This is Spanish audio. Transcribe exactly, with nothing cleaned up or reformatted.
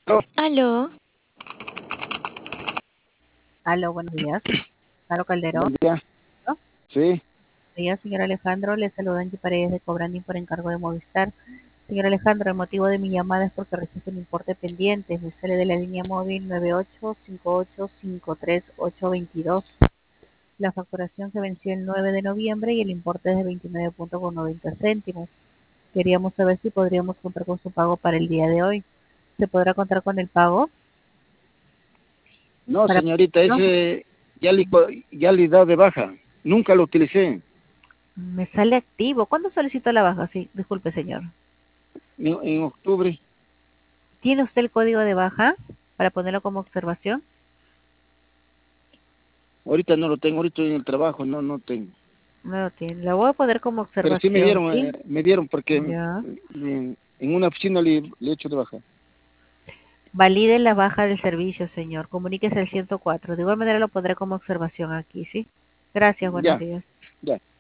Oh, Aló, Aló, buenos días. Caro Calderón, buen día. ¿no? Sí, Buenos días, señor Alejandro. Le saluda Angie Paredes de Cobrani por encargo de Movistar. Señor Alejandro, el motivo de mi llamada es porque registro un importe pendiente. Me sale de la línea móvil nueve ocho cinco ocho cinco tres ocho dos dos. La facturación se venció el nueve de noviembre y el importe es de veintinueve con noventa céntimos. Queríamos saber si podríamos contar con su pago para el día de hoy. ¿Se podrá contar con el pago? no, Para... señorita, ¿no? ese ya le, co- ya le he dado de baja. Nunca lo utilicé Me sale activo. ¿Cuándo solicitó la baja? Sí, disculpe, señor. en, en octubre. ¿Tiene usted el código de baja para ponerlo como observación? Ahorita no lo tengo, ahorita estoy en el trabajo, no, no tengo. No lo tiene. Lo voy a poner como Pero sí me observación, dieron, ¿sí? eh, me dieron porque Ya. en, en una oficina le, le he hecho de baja. Valide la baja del servicio, señor. Comuníquese al ciento cuatro. De igual manera lo pondré como observación aquí, ¿sí? Gracias, buenos Ya, días. ya.